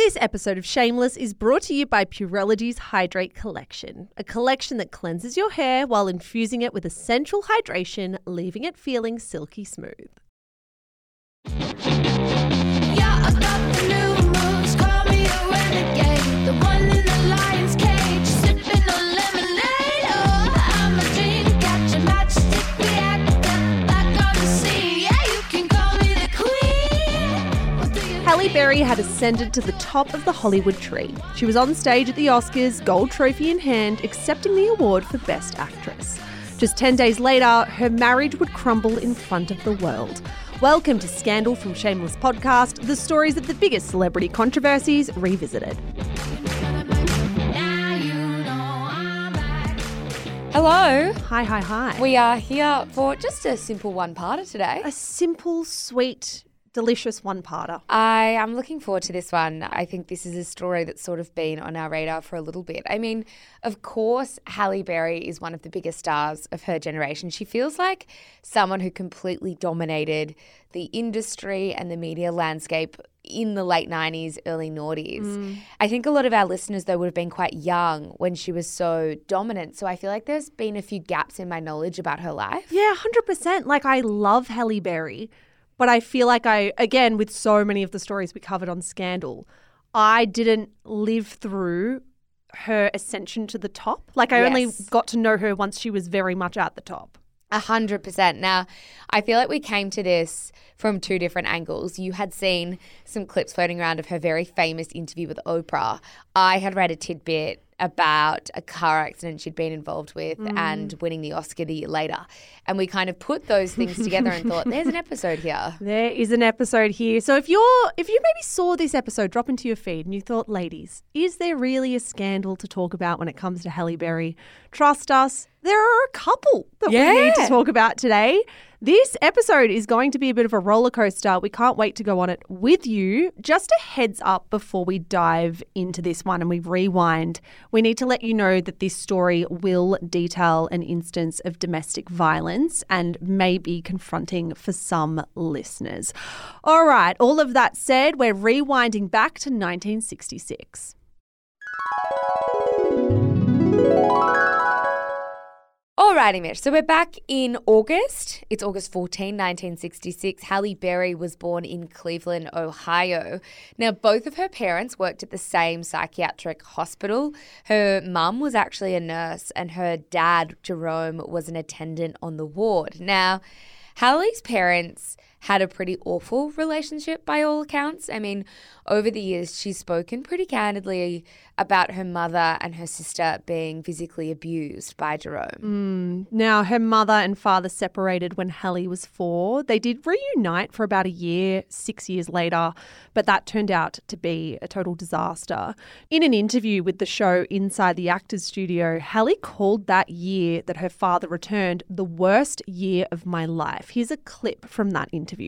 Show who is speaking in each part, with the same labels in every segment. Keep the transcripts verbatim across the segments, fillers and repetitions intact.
Speaker 1: This episode of Shameless is brought to you by Purelogy's Hydrate Collection, a collection that cleanses your hair while infusing it with essential hydration, leaving it feeling silky smooth.
Speaker 2: Yeah, I got the new moves, call me a renegade, the one in the lion's cage, sipping on lemonade. Oh, I'm a dream catcher, matchstick reactor, back on the scene. Yeah, you can call me the queen. What do you
Speaker 1: Halle Berry had ascended to the top of the Hollywood tree. She was on stage at the Oscars, gold trophy in hand, accepting the award for Best Actress. Just ten days later, her marriage would crumble in front of the world. Welcome to Scandal from Shameless Podcast, the stories of the biggest celebrity controversies revisited.
Speaker 2: now you know I'm back.
Speaker 3: Hello.
Speaker 1: Hi, hi, hi.
Speaker 3: We are here for just a simple one-parter today.
Speaker 1: A simple, sweet, delicious one-parter.
Speaker 3: I am looking forward to this one. I think this is a story that's sort of been on our radar for a little bit. I mean, of course, Halle Berry is one of the biggest stars of her generation. She feels like someone who completely dominated the industry and the media landscape in the late nineties, early noughties. Mm. I think a lot of our listeners, though, would have been quite young when she was so dominant. So I feel like there's been a few gaps in my knowledge about her life.
Speaker 1: Yeah, one hundred percent. Like, I love Halle Berry. But I feel like I, again, with so many of the stories we covered on Scandal, I didn't live through her ascension to the top. Like, I
Speaker 3: Yes.
Speaker 1: only got to know her once she was very much at the top.
Speaker 3: A hundred percent. Now, I feel like we came to this from two different angles. You had seen some clips floating around of her very famous interview with Oprah. I had read a tidbit about a car accident she'd been involved with mm. and winning the Oscar the year later. And we kind of put those things together and thought, there's an episode here.
Speaker 1: There is an episode here. So if you're, if you maybe saw this episode drop into your feed and you thought, ladies, is there really a scandal to talk about when it comes to Halle Berry? Trust us, there are a couple that
Speaker 3: Yeah.
Speaker 1: we need to talk about today. This episode is going to be a bit of a roller coaster. We can't wait to go on it with you. Just a heads up before we dive into this one and we rewind. We need to let you know that this story will detail an instance of domestic violence and may be confronting for some listeners. All right, all of that said, we're rewinding back to nineteen sixty-six.
Speaker 3: Alrighty, Mish. So we're back in August. It's August fourteenth, nineteen sixty-six. Halle Berry was born in Cleveland, Ohio. Now, both of her parents worked at the same psychiatric hospital. Her mum was actually a nurse and her dad, Jerome, was an attendant on the ward. Now, Halle's parents had a pretty awful relationship by all accounts. I mean, over the years, she's spoken pretty candidly about her mother and her sister being physically abused by Jerome.
Speaker 1: Mm. Now, her mother and father separated when Halle was four. They did reunite for about a year, six years later, but that turned out to be a total disaster. In an interview with the show Inside the Actors Studio, Halle called that year that her father returned the worst year of my life. Here's a clip from that interview.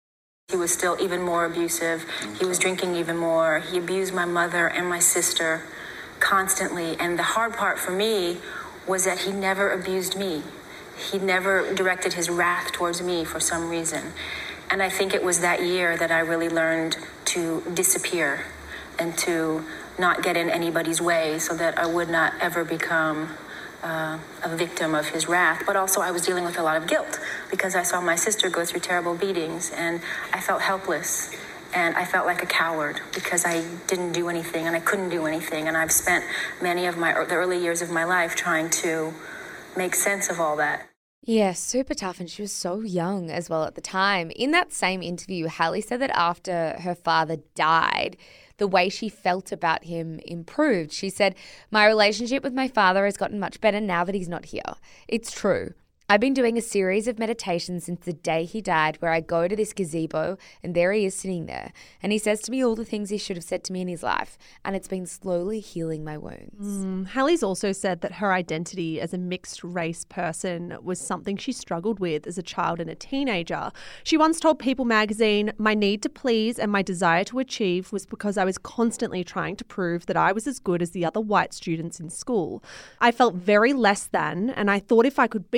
Speaker 4: He was still even more abusive. He was drinking even more. He abused my mother and my sister constantly. And the hard part for me was that he never abused me. He never directed his wrath towards me for some reason. And I think it was that year that I really learned to disappear and to not get in anybody's way so that I would not ever become Uh, a victim of his wrath. But also I was dealing with a lot of guilt because I saw my sister go through terrible beatings and I felt helpless and I felt like a coward because I didn't do anything and I couldn't do anything. And I've spent many of my the early years of my life trying to make sense of all that.
Speaker 3: Yeah, super tough. And she was so young as well at the time. In that same interview, Halle said that after her father died, the way she felt about him improved. She said, "My relationship with my father has gotten much better now that he's not here. It's true. I've been doing a series of meditations since the day he died where I go to this gazebo and there he is sitting there. And he says to me all the things he should have said to me in his life. And it's been slowly healing my wounds."
Speaker 1: Mm. Halle's also said that her identity as a mixed race person was something she struggled with as a child and a teenager. She once told People magazine, "My need to please and my desire to achieve was because I was constantly trying to prove that I was as good as the other white students in school. I felt very less than and I thought if I could beat them at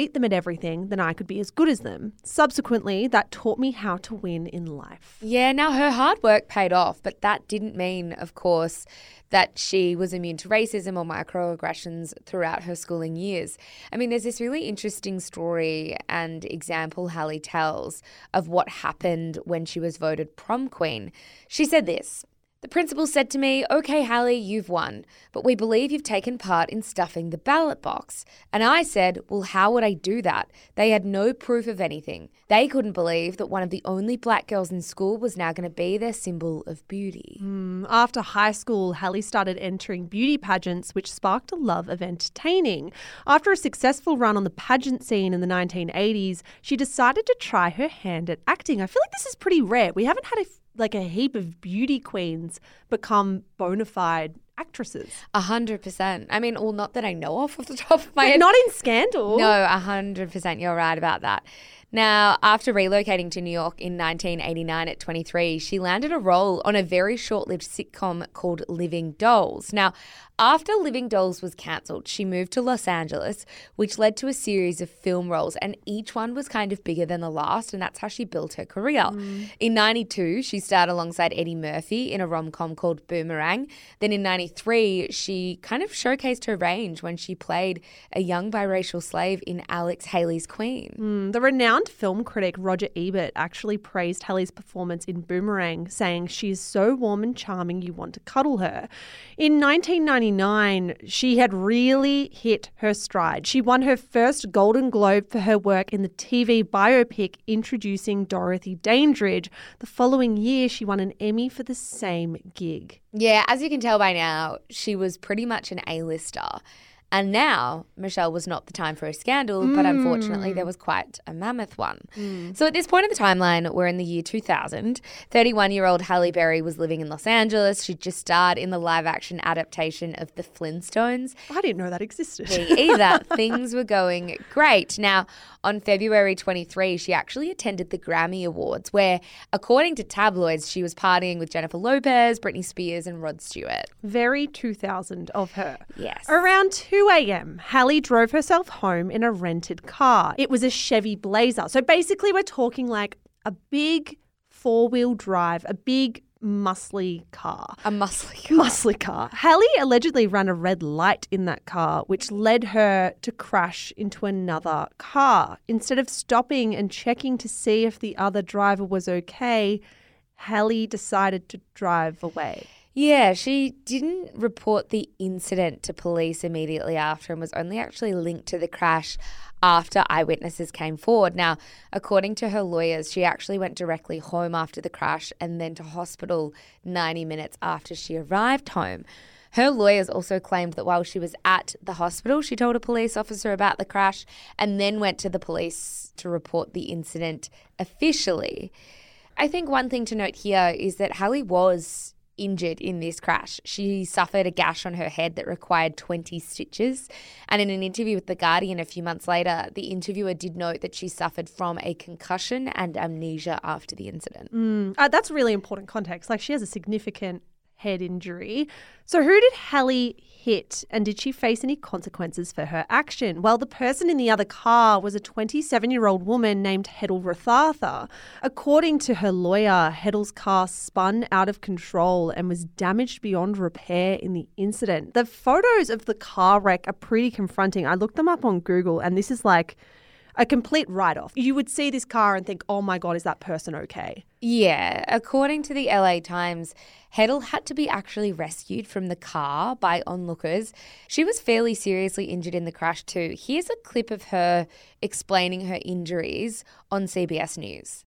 Speaker 1: everything, then I could be as good as them. Subsequently, that taught me how to win in life.
Speaker 3: Yeah, now her hard work paid off, but that didn't mean, of course, that she was immune to racism or microaggressions throughout her schooling years. I mean, there's this really interesting story and example Hallie tells of what happened when she was voted prom queen. She said this: "The principal said to me, 'Okay, Hallie, you've won, but we believe you've taken part in stuffing the ballot box.' And I said, 'Well, how would I do that?' They had no proof of anything. They couldn't believe that one of the only black girls in school was now going to be their symbol of beauty."
Speaker 1: Mm, After high school, Hallie started entering beauty pageants, which sparked a love of entertaining. After a successful run on the pageant scene in the nineteen eighties, she decided to try her hand at acting. I feel like this is pretty rare. We haven't had a like a heap of beauty queens become bona fide actresses.
Speaker 3: A hundred percent. I mean, well, not that I know of off the top of my
Speaker 1: But
Speaker 3: head.
Speaker 1: not in Scandal.
Speaker 3: No, a hundred percent. You're right about that. Now, after relocating to New York in nineteen eighty-nine at twenty-three, she landed a role on a very short-lived sitcom called Living Dolls. Now, after Living Dolls was cancelled, she moved to Los Angeles, which led to a series of film roles, and each one was kind of bigger than the last, and that's how she built her career. Mm. In ninety-two, she starred alongside Eddie Murphy in a rom-com called Boomerang. Then in ninety-three, she kind of showcased her range when she played a young biracial slave in Alex Haley's Queen.
Speaker 1: Mm, the renowned film critic Roger Ebert actually praised Hallie's performance in Boomerang, saying she is so warm and charming you want to cuddle her. In nineteen ninety-nine, she had really hit her stride. She won her first Golden Globe for her work in the T V biopic introducing Dorothy Dandridge. The following year, she won an Emmy for the same gig.
Speaker 3: Yeah, as you can tell by now, she was pretty much an A-lister. And now, Michelle was not the time for a scandal, mm. but unfortunately there was quite a mammoth one. Mm. So at this point in the timeline, we're in the year two thousand. thirty-one-year-old Halle Berry was living in Los Angeles. She just starred in the live-action adaptation of The Flintstones.
Speaker 1: I didn't know that existed.
Speaker 3: Me either. Things were going great. Now, on February twenty-third, she actually attended the Grammy Awards, where, according to tabloids, she was partying with Jennifer Lopez, Britney Spears and Rod Stewart.
Speaker 1: Very two thousand of her.
Speaker 3: Yes.
Speaker 1: Around two a.m., Hallie drove herself home in a rented car. It was a Chevy Blazer. So basically we're talking like a big four-wheel drive, a big muscly car.
Speaker 3: A muscly car.
Speaker 1: Muscly car. Hallie allegedly ran a red light in that car, which led her to crash into another car. Instead of stopping and checking to see if the other driver was okay, Hallie decided to drive away.
Speaker 3: Yeah, she didn't report the incident to police immediately after and was only actually linked to the crash after eyewitnesses came forward. Now, according to her lawyers, she actually went directly home after the crash and then to hospital ninety minutes after she arrived home. Her lawyers also claimed that while she was at the hospital, she told a police officer about the crash and then went to the police to report the incident officially. I think one thing to note here is that Hallie was injured in this crash. She suffered a gash on her head that required twenty stitches. And in an interview with The Guardian a few months later, the interviewer did note that she suffered from a concussion and amnesia after the incident.
Speaker 1: Mm, uh, that's really important context. Like, she has a significant head injury. So who did Hallie hit, and did she face any consequences for her action? Well, the person in the other car was a twenty-seven-year-old woman named Hedel Rathatha. According to her lawyer, Hedel's car spun out of control and was damaged beyond repair in the incident. The photos of the car wreck are pretty confronting. I looked them up on Google, and this is like a complete write-off. You would see this car and think, oh my God, is that person okay?
Speaker 3: Yeah, according to the L A Times, Hedel had to be actually rescued from the car by onlookers. She was fairly seriously injured in the crash too. Here's a clip of her explaining her injuries on C B S News.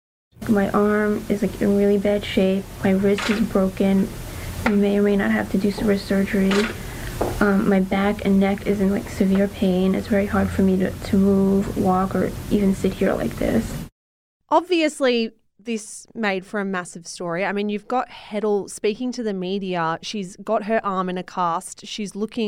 Speaker 5: My arm is like in really bad shape. My wrist is broken. I may or may not have to do some wrist surgery. Um, my back and neck is in like severe pain. It's very hard for me to, to move, walk, or even sit here like this.
Speaker 1: Obviously, this made for a massive story. I mean, you've got Hedel speaking to the media. She's got her arm in a cast. She's looking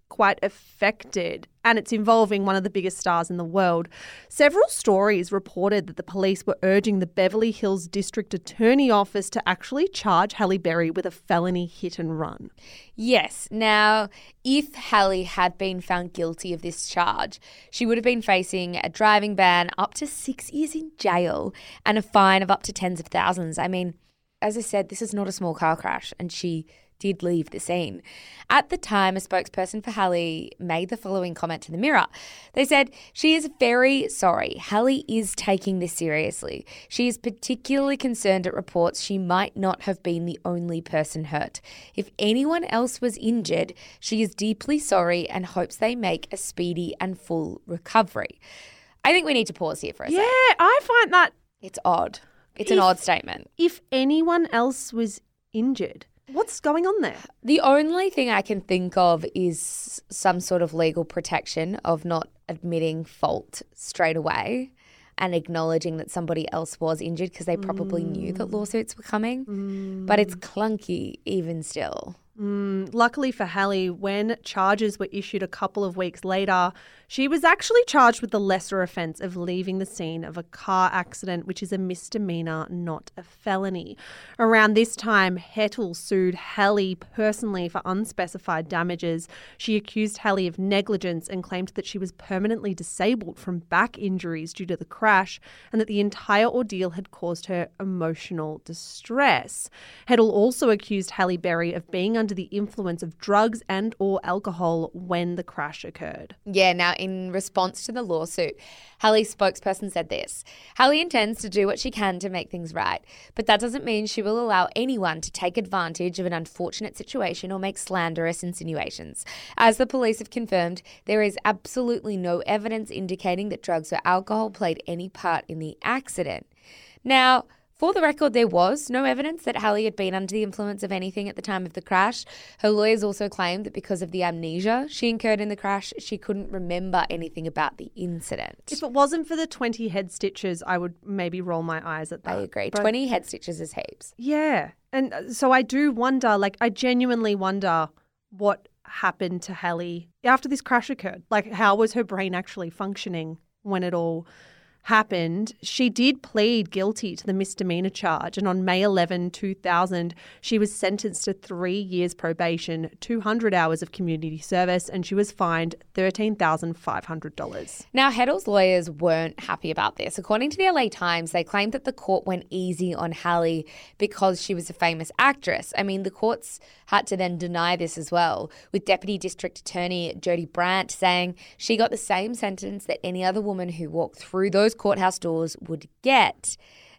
Speaker 1: quite affected, and it's involving one of the biggest stars in the world. Several stories reported that the police were urging the Beverly Hills District Attorney Office to actually charge Halle Berry with a felony hit and run.
Speaker 3: Yes. Now, if Halle had been found guilty of this charge, she would have been facing a driving ban, up to six years in jail, and a fine of up to tens of thousands. I mean, as I said, this is not a small car crash, and she did leave the scene. At the time, a spokesperson for Halle made the following comment to the Mirror. They said, "She is very sorry. Halle is taking this seriously. She is particularly concerned at reports she might not have been the only person hurt. If anyone else was injured, she is deeply sorry and hopes they make a speedy and full recovery." I think we need to pause here for a
Speaker 1: Yeah,
Speaker 3: second.
Speaker 1: I find that
Speaker 3: It's odd. It's
Speaker 1: If-
Speaker 3: an odd statement.
Speaker 1: if anyone else was injured, what's going on there?
Speaker 3: The only thing I can think of is some sort of legal protection of not admitting fault straight away and acknowledging that somebody else was injured because they probably knew that lawsuits were coming. But it's clunky even still.
Speaker 1: Mm, luckily for Halle, when charges were issued a couple of weeks later, she was actually charged with the lesser offence of leaving the scene of a car accident, which is a misdemeanor, not a felony. Around this time, Hettel sued Halle personally for unspecified damages. She accused Halle of negligence and claimed that she was permanently disabled from back injuries due to the crash and that the entire ordeal had caused her emotional distress. Hettel also accused Halle Berry of being under the influence of drugs and or alcohol when the crash occurred.
Speaker 3: Yeah, now in response to the lawsuit, Halle's spokesperson said this: "Halle intends to do what she can to make things right, but that doesn't mean she will allow anyone to take advantage of an unfortunate situation or make slanderous insinuations. As the police have confirmed, there is absolutely no evidence indicating that drugs or alcohol played any part in the accident." Now, for the record, there was no evidence that Halle had been under the influence of anything at the time of the crash. Her lawyers also claimed that because of the amnesia she incurred in the crash, she couldn't remember anything about the incident.
Speaker 1: If it wasn't for the twenty head stitches, I would maybe roll my eyes at that.
Speaker 3: I agree.
Speaker 1: But-
Speaker 3: twenty head stitches is heaps.
Speaker 1: Yeah. And uh, so I do wonder, like, I genuinely wonder what happened to Halle after this crash occurred. Like, how was her brain actually functioning when it all happened? She did plead guilty to the misdemeanor charge, and on May eleventh, two thousand, she was sentenced to three years probation, two hundred hours of community service, and she was fined thirteen thousand five hundred dollars.
Speaker 3: Now, Hettel's lawyers weren't happy about this. According to the L A Times, they claimed that the court went easy on Halle because she was a famous actress. I mean, the courts had to then deny this as well, with Deputy District Attorney Jody Brandt saying she got the same sentence that any other woman who walked through those courthouse doors would get.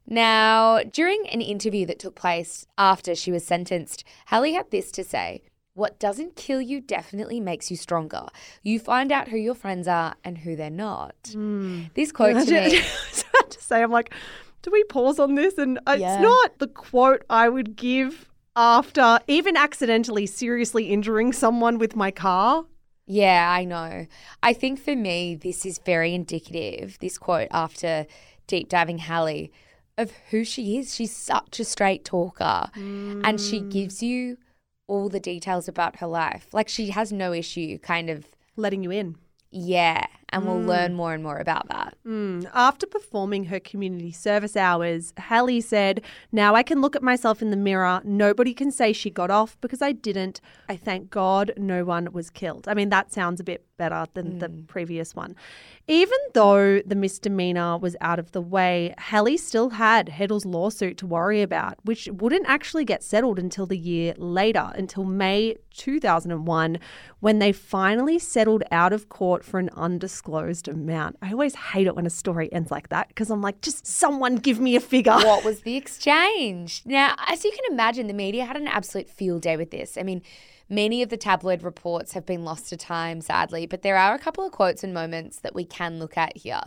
Speaker 3: Now, during an interview that took place after she was sentenced, Halle had this to say: "What doesn't kill you definitely makes you stronger. You find out who your friends are and who they're not."
Speaker 1: Mm.
Speaker 3: This quote to me,
Speaker 1: I had to say, I'm like, do we pause on this? And it's
Speaker 3: Yeah.
Speaker 1: not the quote I would give after even accidentally seriously injuring someone with my car.
Speaker 3: yeah, I know. I think for me, this is very indicative, this quote after deep diving Halle, of who she is. She's such a straight talker and she gives you all the details about her life. Like, she has no issue kind of,
Speaker 1: Letting you in.
Speaker 3: yeah, and we'll learn more and more about that.
Speaker 1: Mm. After performing her community service hours, Halle said, "Now I can look at myself in the mirror. Nobody can say she got off because I didn't. I thank God no one was killed." I mean, that sounds a bit better than the previous one. Even though the misdemeanor was out of the way, Halle still had Hettel's lawsuit to worry about, which wouldn't actually get settled until the year later, until May two thousand one, when they finally settled out of court for an undisclosed amount. I always hate it when a story ends like that because I'm like, just someone give me a figure.
Speaker 3: What was the exchange? Now, as you can imagine, the media had an absolute field day with this. I mean, many of the tabloid reports have been lost to time, sadly, but there are a couple of quotes and moments that we can look at here.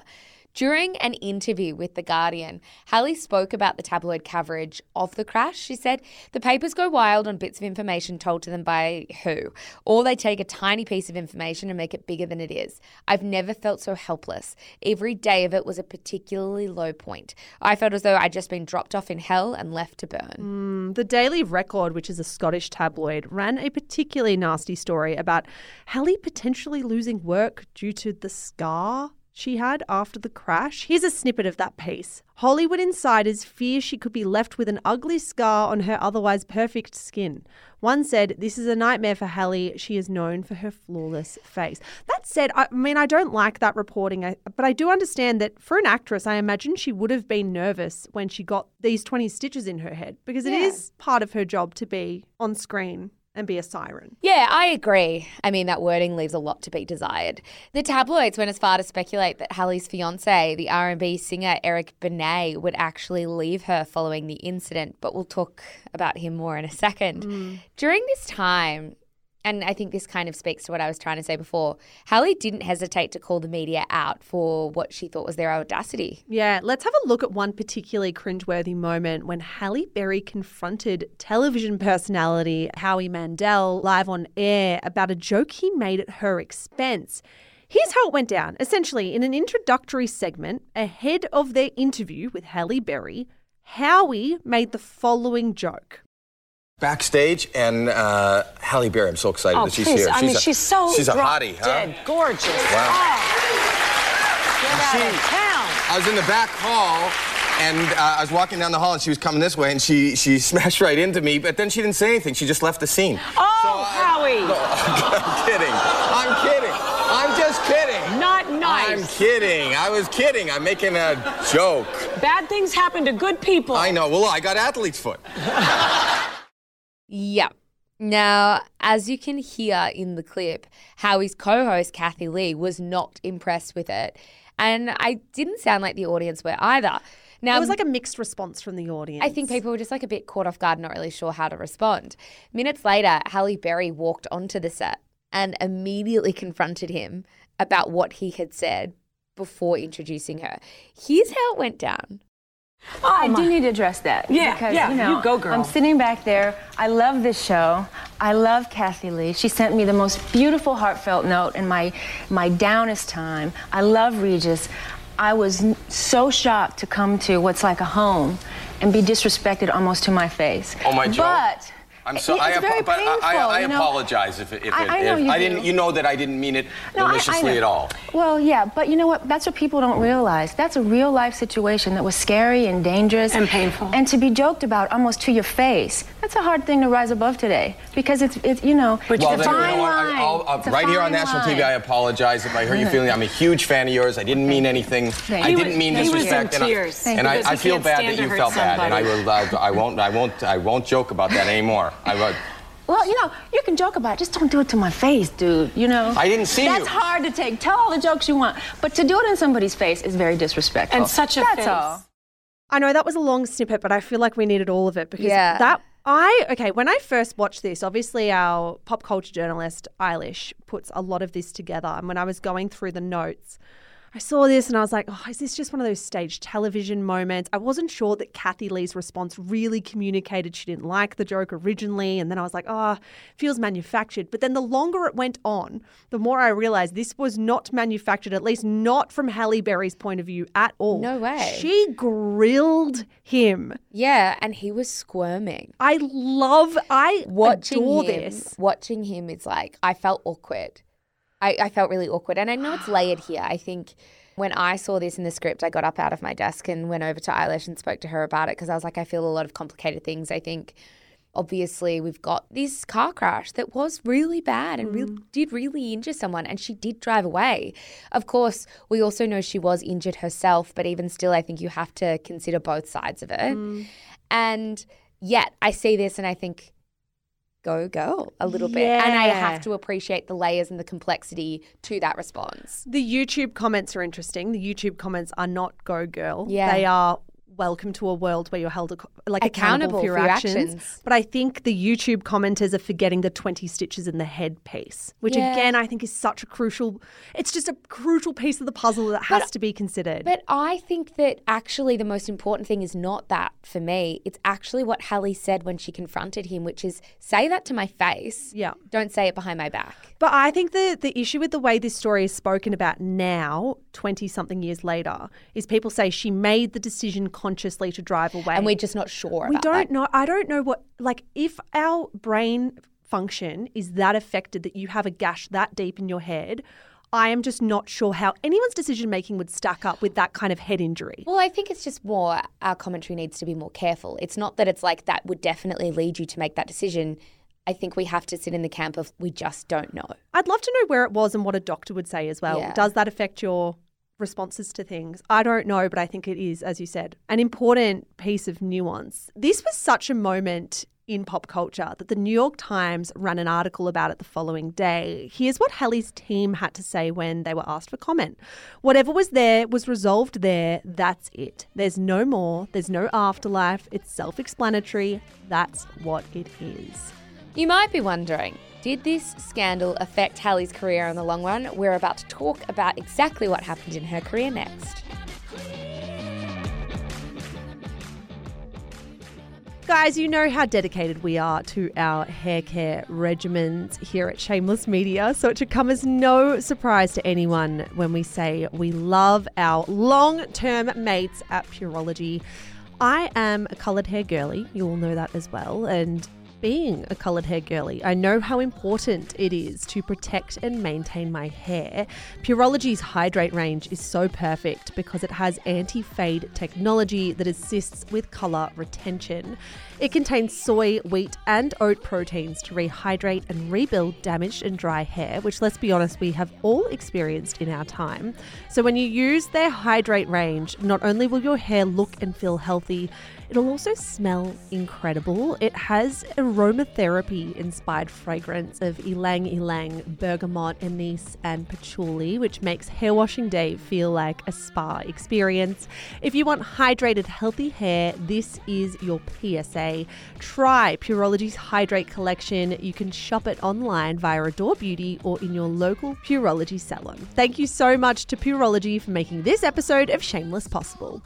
Speaker 3: During an interview with The Guardian, Hallie spoke about the tabloid coverage of the crash. She said, "The papers go wild on bits of information told to them by who, or they take a tiny piece of information and make it bigger than it is. I've never felt so helpless. Every day of it was a particularly low point. I felt as though I'd just been dropped off in hell and left to burn."
Speaker 1: Mm, the Daily Record, which is a Scottish tabloid, ran a particularly nasty story about Hallie potentially losing work due to the scar she had after the crash. Here's a snippet of that piece. "Hollywood insiders fear she could be left with an ugly scar on her otherwise perfect skin. One said, 'This is a nightmare for Hallie. She is known for her flawless face.'" That said, I mean, I don't like that reporting, I- but I do understand that for an actress, I imagine she would have been nervous when she got these twenty stitches in her head, because it
Speaker 3: Yeah.
Speaker 1: is part of her job to be on screen and be a siren.
Speaker 3: Yeah, I agree. I mean, that wording leaves a lot to be desired. The tabloids went as far to speculate that Hallie's fiancé, the R and B singer Eric Benet, would actually leave her following the incident, but we'll talk about him more in a second.
Speaker 1: Mm.
Speaker 3: During this time, and I think this kind of speaks to what I was trying to say before, Hallie didn't hesitate to call the media out for what she thought was their audacity.
Speaker 1: Yeah, let's have a look at one particularly cringeworthy moment when Halle Berry confronted television personality Howie Mandel live on air about a joke he made at her expense. Here's how it went down. Essentially, in an introductory segment ahead of their interview with Halle Berry, Howie made the following joke.
Speaker 6: Backstage, and uh, Halle Berry, I'm so excited
Speaker 7: Oh,
Speaker 6: that she's
Speaker 7: please.
Speaker 6: here.
Speaker 7: I mean,
Speaker 6: a,
Speaker 7: she's so
Speaker 6: she's a
Speaker 7: drop
Speaker 6: hottie, huh?
Speaker 7: dead gorgeous.
Speaker 6: Wow.
Speaker 7: Oh. Get out of
Speaker 6: She-
Speaker 7: town.
Speaker 6: I was in the back hall, and uh, I was walking down the hall, and she was coming this way, and she she smashed right into me, but then she didn't say anything. She just left the scene.
Speaker 7: Oh, Howie.
Speaker 6: No, I'm kidding. I'm kidding. I'm just kidding.
Speaker 7: Not nice.
Speaker 6: I'm kidding. I was kidding. I'm making a joke.
Speaker 7: Bad things happen to good people.
Speaker 6: I know. Well, I got athlete's foot.
Speaker 3: Yeah. Now, as you can hear in the clip, Howie's co-host, Kathy Lee, was not impressed with it. And I didn't sound like the audience were either. Now,
Speaker 1: It was like a mixed response from the audience.
Speaker 3: I think people were just like a bit caught off guard, not really sure how to respond. Minutes later, Halle Berry walked onto the set and immediately confronted him about what he had said before introducing her. Here's how it went down.
Speaker 7: Oh,
Speaker 8: I
Speaker 7: my-
Speaker 8: do need to address that.
Speaker 7: Yeah,
Speaker 8: because,
Speaker 7: yeah,
Speaker 8: you know,
Speaker 7: you go, girl.
Speaker 8: I'm sitting back there. I love this show. I love Kathy Lee. She sent me the most beautiful, heartfelt note in my my downest time. I love Regis. I was n- so shocked to come to what's like a home and be disrespected almost to my face.
Speaker 6: Oh, my Jo.
Speaker 8: But
Speaker 6: I'm so.
Speaker 8: it's
Speaker 6: I, apo-
Speaker 8: very
Speaker 6: but I, I,
Speaker 8: painful,
Speaker 6: I
Speaker 8: you know?
Speaker 6: apologize if, if,
Speaker 8: I-
Speaker 6: it,
Speaker 8: I know
Speaker 6: if
Speaker 8: you
Speaker 6: I
Speaker 8: do.
Speaker 6: didn't. You know that I didn't mean it
Speaker 8: No, I- I
Speaker 6: maliciously
Speaker 8: know.
Speaker 6: at all.
Speaker 8: Well, yeah, but you know what? That's what people don't realize. That's a real life situation that was scary and dangerous.
Speaker 7: And painful.
Speaker 8: And to be joked about almost to your face, that's a hard thing to rise above today. Because it's, it's you know,
Speaker 7: But
Speaker 8: it's
Speaker 6: Well,
Speaker 8: a
Speaker 6: then, you
Speaker 8: fine
Speaker 6: know what?
Speaker 8: line.
Speaker 6: I, I'll, uh,
Speaker 8: It's a
Speaker 6: right here on
Speaker 8: fine
Speaker 6: national T V,
Speaker 8: line.
Speaker 6: I apologize if I hurt you feeling. I'm a huge fan of yours. I didn't mean anything.
Speaker 8: Thank
Speaker 6: I
Speaker 8: you.
Speaker 6: didn't mean
Speaker 7: He was in
Speaker 6: disrespect. and I-
Speaker 7: tears
Speaker 6: And I,
Speaker 7: because
Speaker 6: I
Speaker 7: he
Speaker 6: feel
Speaker 7: can't
Speaker 6: bad
Speaker 7: stand
Speaker 6: that
Speaker 7: to
Speaker 6: you
Speaker 7: hurt
Speaker 6: felt bad, and I
Speaker 7: somebody.
Speaker 6: will. Uh, I won't. I won't. I won't joke about that anymore. I won't.
Speaker 8: Well, you know, you can joke about it. Just don't do it to my face, dude. You know?
Speaker 6: I didn't see
Speaker 8: That's
Speaker 6: you.
Speaker 8: hard to take. Tell all the jokes you want. But to do it in somebody's face is very disrespectful.
Speaker 7: And such a
Speaker 8: That's
Speaker 7: face.
Speaker 8: all.
Speaker 1: I know that was a long snippet, but I feel like we needed all of it because
Speaker 3: Yeah.
Speaker 1: that I okay, when I first watched this, obviously our pop culture journalist Eilish puts a lot of this together, and when I was going through the notes, I saw this and I was like, oh, is this just one of those staged television moments? I wasn't sure that Kathy Lee's response really communicated she didn't like the joke originally. And then I was like, oh, feels manufactured. But then the longer it went on, the more I realized this was not manufactured, at least not from Halle Berry's point of view at all.
Speaker 3: No way.
Speaker 1: She grilled him.
Speaker 3: Yeah, and he was squirming.
Speaker 1: I love, I
Speaker 3: Watching
Speaker 1: adore
Speaker 3: him,
Speaker 1: this.
Speaker 3: watching him is like, I felt awkward. I, I felt really awkward. And I know it's layered here. I think when I saw this in the script, I got up out of my desk and went over to Eilish and spoke to her about it because I was like, I feel a lot of complicated things. I think obviously we've got this car crash that was really bad and really, did really injure someone, and she did drive away. Of course, we also know she was injured herself, but even still, I think you have to consider both sides of it. And yet I see this and I think, go girl a little bit. And I
Speaker 1: Yeah.
Speaker 3: have to appreciate the layers and the complexity to that response.
Speaker 1: The YouTube comments are interesting. The YouTube comments are not go girl.
Speaker 3: Yeah.
Speaker 1: They are welcome to a world where you're held ac- like
Speaker 3: Accountable
Speaker 1: accountable, for your,
Speaker 3: for your
Speaker 1: actions.
Speaker 3: actions.
Speaker 1: But I think the YouTube commenters are forgetting the twenty stitches in the head piece, which
Speaker 3: Yeah.
Speaker 1: again I think is such a crucial. It's just a crucial piece of the puzzle that has
Speaker 3: But-
Speaker 1: to be considered.
Speaker 3: But I think that actually the most important thing is not that for me. It's actually what Hallie said when she confronted him, which is say that to my face.
Speaker 1: Yeah.
Speaker 3: Don't say it behind my back.
Speaker 1: But I think the the issue with the way this story is spoken about now, twenty something years later, is people say she made the decision consciously to drive away.
Speaker 3: And we're just not sure
Speaker 1: We
Speaker 3: about
Speaker 1: don't
Speaker 3: that.
Speaker 1: know. I don't know what, like, if our brain function is that affected that you have a gash that deep in your head, I am just not sure how anyone's decision making would stack up with that kind of head injury.
Speaker 3: Well, I think it's just more our commentary needs to be more careful. It's not that it's like that would definitely lead you to make that decision. I think we have to sit in the camp of we just don't know.
Speaker 1: I'd love to know where it was and what a doctor would say as well.
Speaker 3: Yeah.
Speaker 1: Does that affect your responses to things? I don't know, but I think it is, as you said, an important piece of nuance. This was such a moment in pop culture that the New York Times ran an article about it the following day. Here's what Hallie's team had to say when they were asked for comment. Whatever was there was resolved there. That's it. There's no more. There's no afterlife. It's self-explanatory. That's what it is.
Speaker 3: You might be wondering, did this scandal affect Hallie's career in the long run? We're about to talk about exactly what happened in her career next.
Speaker 1: Guys, you know how dedicated we are to our hair care regimens here at Shameless Media, so it should come as no surprise to anyone when we say we love our long-term mates at Pureology. I am a coloured hair girly, you all know that as well, and being a coloured hair girly, I know how important it is to protect and maintain my hair. Pureology's Hydrate range is so perfect because it has anti-fade technology that assists with colour retention. It contains soy, wheat and oat proteins to rehydrate and rebuild damaged and dry hair, which, let's be honest, we have all experienced in our time. So when you use their Hydrate range, not only will your hair look and feel healthy, it'll also smell incredible. It has aromatherapy-inspired fragrance of ylang ylang, bergamot, anise, and patchouli, which makes hair washing day feel like a spa experience. If you want hydrated, healthy hair, this is your P S A. Try Pureology's Hydrate collection. You can shop it online via Adore Beauty or in your local Pureology salon. Thank you so much to Pureology for making this episode of Shameless possible.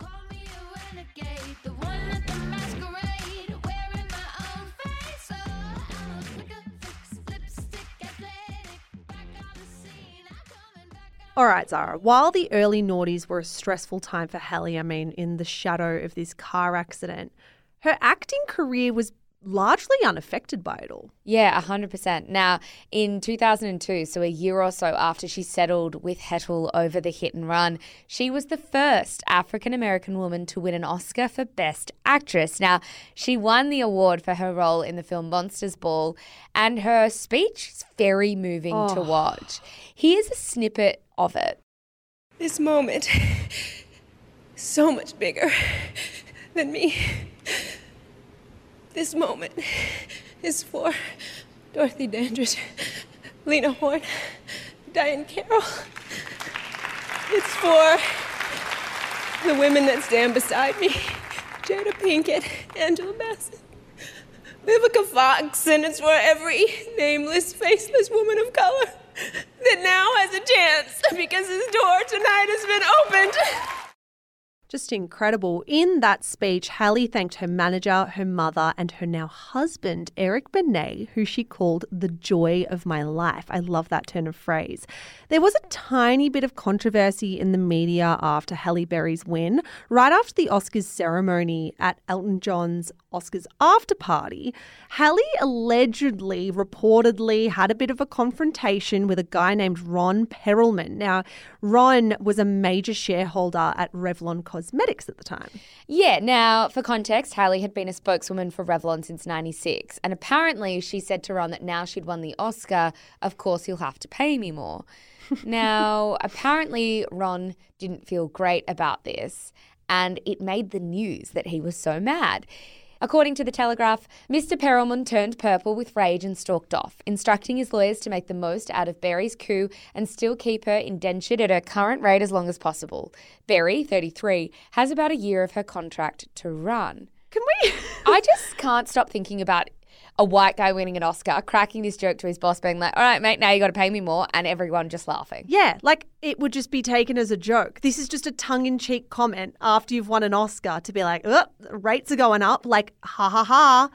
Speaker 1: All right, Zara, while the early noughties were a stressful time for Hallie, I mean, in the shadow of this car accident, her acting career was largely unaffected by it all.
Speaker 3: Yeah, one hundred percent. Now, in two thousand two, so a year or so after she settled with Hettel over the hit and run, she was the first African-American woman to win an Oscar for Best Actress. Now, she won the award for her role in the film Monsters Ball, and her speech is very moving to watch. Here's a snippet of it.
Speaker 9: This moment is so much bigger than me. This moment is for Dorothy Dandridge, Lena Horne, Diane Carroll. It's for the women that stand beside me, Jada Pinkett, Angela Bassett, Vivica Fox, and it's for every nameless, faceless woman of color that now has a chance because this door tonight has been opened.
Speaker 1: Just incredible. In that speech, Hallie thanked her manager, her mother, and her now husband, Eric Benet, who she called the joy of my life. I love that turn of phrase. There was a tiny bit of controversy in the media after Halle Berry's win. Right after the Oscars ceremony at Elton John's Oscars after party, Hallie allegedly, reportedly had a bit of a confrontation with a guy named Ron Perelman. Now, Ron was a major shareholder at Revlon Cosmetics at the time.
Speaker 3: Yeah, now, for context, Hallie had been a spokeswoman for Revlon since ninety-six, and apparently she said to Ron that now she'd won the Oscar, of course you'll have to pay me more. Now, apparently Ron didn't feel great about this, and it made the news that he was so mad. According to The Telegraph, Mister Perelman turned purple with rage and stalked off, instructing his lawyers to make the most out of Berry's coup and still keep her indentured at her current rate as long as possible. Berry, thirty-three, has about a year of her contract to run.
Speaker 1: Can we?
Speaker 3: I just can't stop thinking about a white guy winning an Oscar, cracking this joke to his boss, being like, all right, mate, now you got to pay me more, and everyone just laughing.
Speaker 1: Yeah, like it would just be taken as a joke. This is just a tongue-in-cheek comment after you've won an Oscar to be like, oh, rates are going up, like, ha ha ha.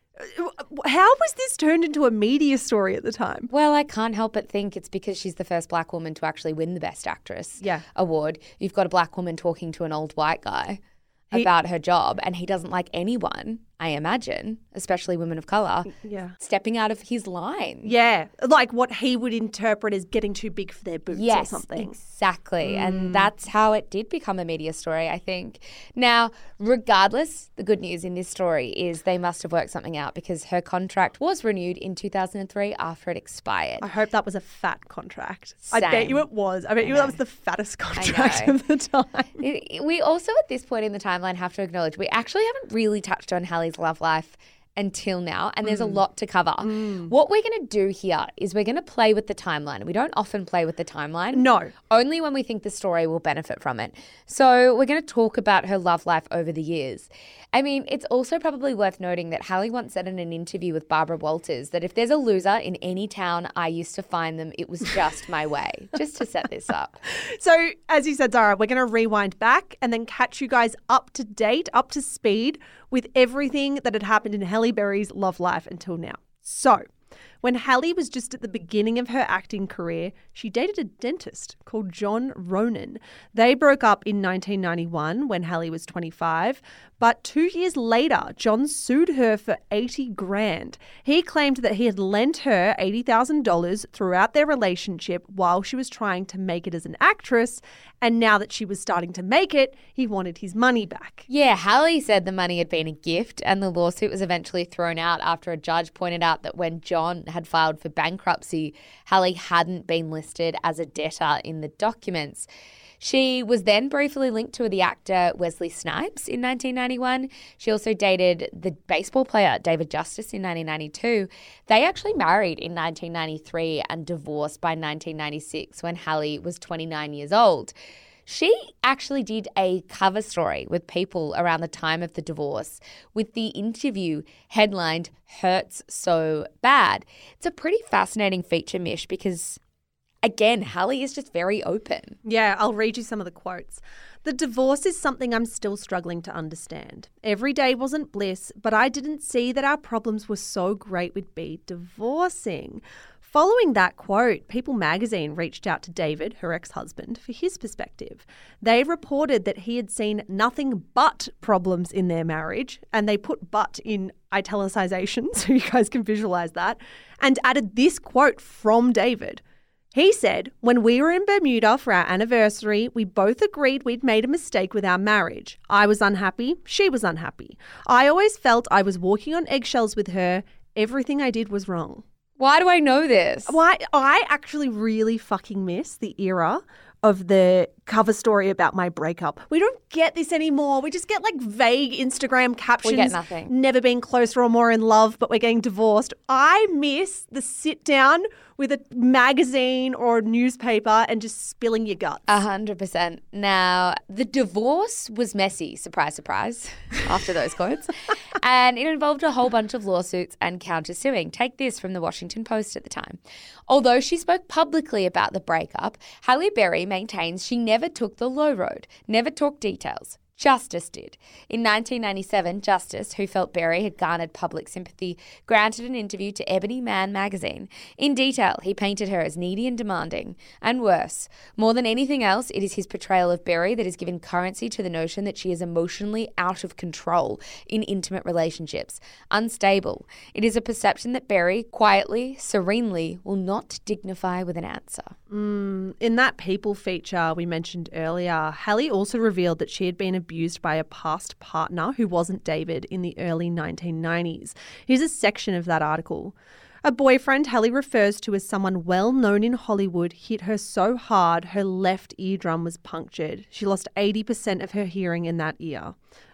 Speaker 1: How was this turned into a media story at the time?
Speaker 3: Well, I can't help but think it's because she's the first black woman to actually win the Best Actress
Speaker 1: Yeah.
Speaker 3: award. You've got a black woman talking to an old white guy
Speaker 1: He-
Speaker 3: about her job, and he doesn't like anyone, I imagine, especially women of colour,
Speaker 1: Yeah.
Speaker 3: stepping out of his line.
Speaker 1: Yeah, like what he would interpret as getting too big for their boots
Speaker 3: Yes,
Speaker 1: or something.
Speaker 3: exactly.
Speaker 1: Mm.
Speaker 3: And that's how it did become a media story, I think. Now, regardless, the good news in this story is they must have worked something out because her contract was renewed in two thousand three after it expired.
Speaker 1: I hope that was a fat contract. I bet
Speaker 3: Same.
Speaker 1: you it was. I bet
Speaker 3: I
Speaker 1: you that
Speaker 3: know.
Speaker 1: was the fattest contract
Speaker 3: know.
Speaker 1: of the time.
Speaker 3: It- We also, at this point in the timeline, have to acknowledge we actually haven't really touched on Hallie's love life until now, and there's a lot to cover. What we're going to do here is we're going to play with the timeline. We don't often play with the timeline.
Speaker 1: No.
Speaker 3: Only when we think the story will benefit from it. So we're going to talk about her love life over the years. I mean, it's also probably worth noting that Hallie once said in an interview with Barbara Walters that if there's a loser in any town I used to find them, it was just my way, just to set this up.
Speaker 1: So, as you said, Zara, we're going to rewind back and then catch you guys up to date, up to speed with everything that had happened in Halle Berry's love life until now. So, when Halle was just at the beginning of her acting career, she dated a dentist called John Ronan. They broke up in nineteen ninety-one when Halle was twenty-five, but two years later, John sued her for eighty grand. He claimed that he had lent her eighty thousand dollars throughout their relationship while she was trying to make it as an actress, and now that she was starting to make it, he wanted his money back.
Speaker 3: Yeah, Hallie said the money had been a gift, and the lawsuit was eventually thrown out after a judge pointed out that when John had filed for bankruptcy, Hallie hadn't been listed as a debtor in the documents. She was then briefly linked to the actor Wesley Snipes in nineteen ninety-one. She also dated the baseball player David Justice in nineteen ninety-two. They actually married in nineteen ninety-three and divorced by nineteen ninety-six when Hallie was twenty-nine years old. She actually did a cover story with People around the time of the divorce with the interview headlined Hurts So Bad. It's a pretty fascinating feature, Mish, because again, Hallie is just very open.
Speaker 1: Yeah, I'll read you some of the quotes. The divorce is something I'm still struggling to understand. Every day wasn't bliss, but I didn't see that our problems were so great we'd be divorcing. Following that quote, People magazine reached out to David, her ex-husband, for his perspective. They reported that he had seen nothing but problems in their marriage, and they put but in italicization so you guys can visualize that, and added this quote from David. He said, when we were in Bermuda for our anniversary, we both agreed we'd made a mistake with our marriage. I was unhappy. She was unhappy. I always felt I was walking on eggshells with her. Everything I did was wrong.
Speaker 3: Why do I know this?
Speaker 1: Why I actually really fucking miss the era of the cover story about my breakup. We don't get this anymore. We just get like vague Instagram captions.
Speaker 3: We get nothing.
Speaker 1: Never been closer or more in love, but we're getting divorced. I miss the sit down with a magazine or a newspaper and just spilling your guts.
Speaker 3: A hundred percent. Now, the divorce was messy, surprise, surprise, after those quotes. And it involved a whole bunch of lawsuits and countersuing. Take this from the Washington Post at the time. Although she spoke publicly about the breakup, Halle Berry maintains she never took the low road, never talked details. Justice did. In nineteen ninety-seven, Justice, who felt Berry had garnered public sympathy, granted an interview to Ebony Man magazine. In detail, he painted her as needy and demanding. And worse, more than anything else, it is his portrayal of Berry that has given currency to the notion that she is emotionally out of control in intimate relationships, unstable. It is a perception that Berry, quietly, serenely, will not dignify with an answer.
Speaker 1: Mm, in that People feature we mentioned earlier, Halle also revealed that she had been abused by a past partner who wasn't David in the early nineteen nineties. Here's a section of that article. A boyfriend Halle refers to as someone well known in Hollywood hit her so hard her left eardrum was punctured. She lost eighty percent of her hearing in that ear.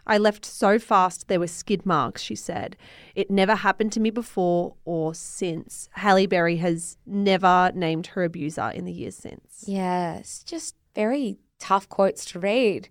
Speaker 1: I left so fast there were skid marks, she said. It never happened to me before or since. Halle Berry has never named her abuser in the years since.
Speaker 3: Yes, just very tough quotes to read.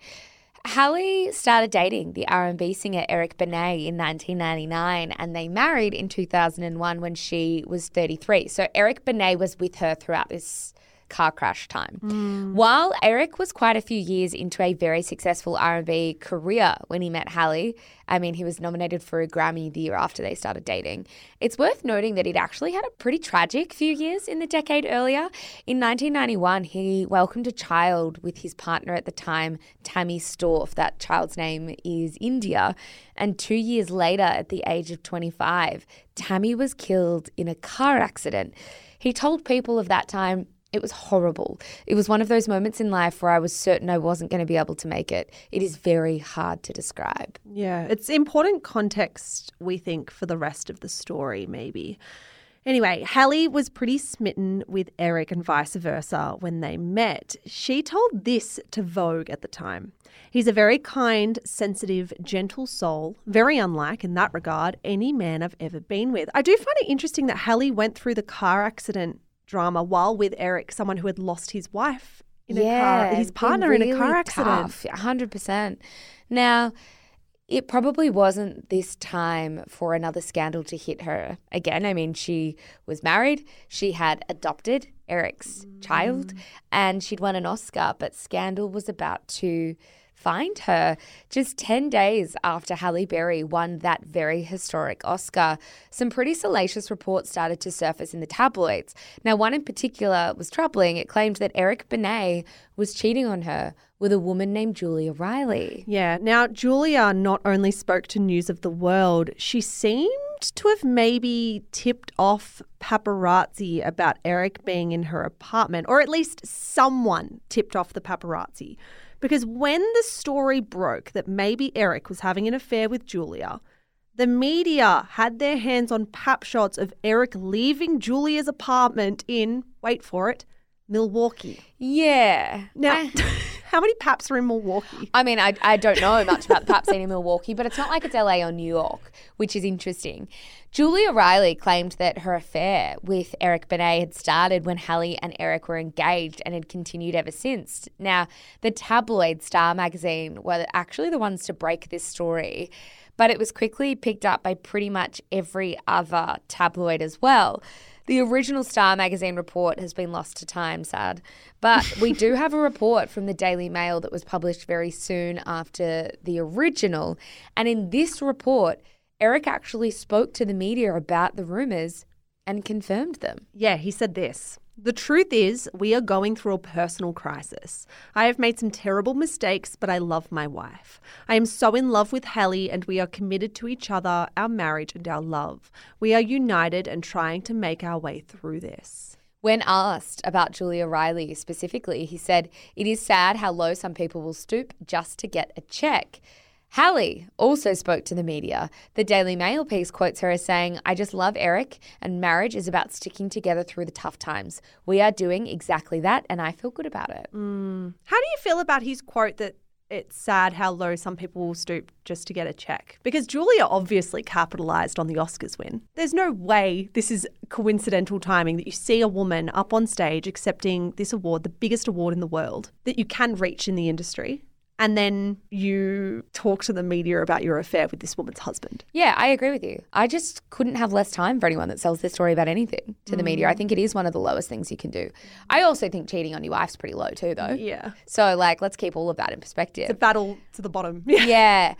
Speaker 3: Halle started dating the R and B singer Eric Benet in nineteen ninety-nine and they married in two thousand one when she was thirty-three. So Eric Benet was with her throughout this car crash time. Mm. While Eric was quite a few years into a very successful R and B career when he met Halle, I mean, he was nominated for a Grammy the year after they started dating. It's worth noting that he'd actually had a pretty tragic few years in the decade earlier. In nineteen ninety-one, he welcomed a child with his partner at the time, Tammy Storff. That child's name is India. And two years later, at the age of twenty-five, Tammy was killed in a car accident. He told people of that time, it was horrible. It was one of those moments in life where I was certain I wasn't going to be able to make it. It is very hard to describe.
Speaker 1: Yeah, it's important context, we think, for the rest of the story, maybe. Anyway, Halle was pretty smitten with Eric and vice versa when they met. She told this to Vogue at the time. He's a very kind, sensitive, gentle soul, very unlike, in that regard, any man I've ever been with. I do find it interesting that Halle went through the car accident drama while with Eric, someone who had lost his wife in a
Speaker 3: yeah,
Speaker 1: car, his partner really in a car accident.
Speaker 3: Tough, one hundred percent. Now, it probably wasn't this time for another scandal to hit her again. I mean, she was married, she had adopted Eric's mm. child, and she'd won an Oscar, but scandal was about to find her. Just ten days after Halle Berry won that very historic Oscar, some pretty salacious reports started to surface in the tabloids. Now, one in particular was troubling. It claimed that Eric Benet was cheating on her with a woman named Julia Riley.
Speaker 1: Yeah. Now, Julia not only spoke to News of the World, she seemed to have maybe tipped off paparazzi about Eric being in her apartment, or at least someone tipped off the paparazzi. Because when the story broke that maybe Eric was having an affair with Julia, the media had their hands on pap shots of Eric leaving Julia's apartment in, wait for it, Milwaukee.
Speaker 3: Yeah.
Speaker 1: Now,
Speaker 3: I,
Speaker 1: how many paps are in Milwaukee?
Speaker 3: I mean, I, I don't know much about the pap scene in Milwaukee, but it's not like it's L A or New York, which is interesting. Julia Riley claimed that her affair with Eric Benet had started when Halle and Eric were engaged and had continued ever since. Now, the tabloid Star magazine were actually the ones to break this story, but it was quickly picked up by pretty much every other tabloid as well. The original Star magazine report has been lost to time, sad. But we do have a report from the Daily Mail that was published very soon after the original. And in this report, Eric actually spoke to the media about the rumours and confirmed them.
Speaker 1: Yeah, he said this. The truth is, we are going through a personal crisis. I have made some terrible mistakes, but I love my wife. I am so in love with Halle and we are committed to each other, our marriage and our love. We are united and trying to make our way through this.
Speaker 3: When asked about Julia Riley specifically, he said, "It is sad how low some people will stoop just to get a check." Halle also spoke to the media. The Daily Mail piece quotes her as saying, "I just love Eric and marriage is about sticking together through the tough times. We are doing exactly that and I feel good about it."
Speaker 1: Mm. How do you feel about his quote that it's sad how low some people will stoop just to get a check? Because Julia obviously capitalised on the Oscars win. There's no way this is coincidental timing that you see a woman up on stage accepting this award, the biggest award in the world, that you can reach in the industry. And then you talk to the media about your affair with this woman's husband.
Speaker 3: Yeah, I agree with you. I just couldn't have less time for anyone that sells their story about anything to the mm. media. I think it is one of the lowest things you can do. I also think cheating on your wife's pretty low too, though.
Speaker 1: Yeah.
Speaker 3: So, like, let's keep all of that in perspective.
Speaker 1: It's a battle to the bottom.
Speaker 3: Yeah.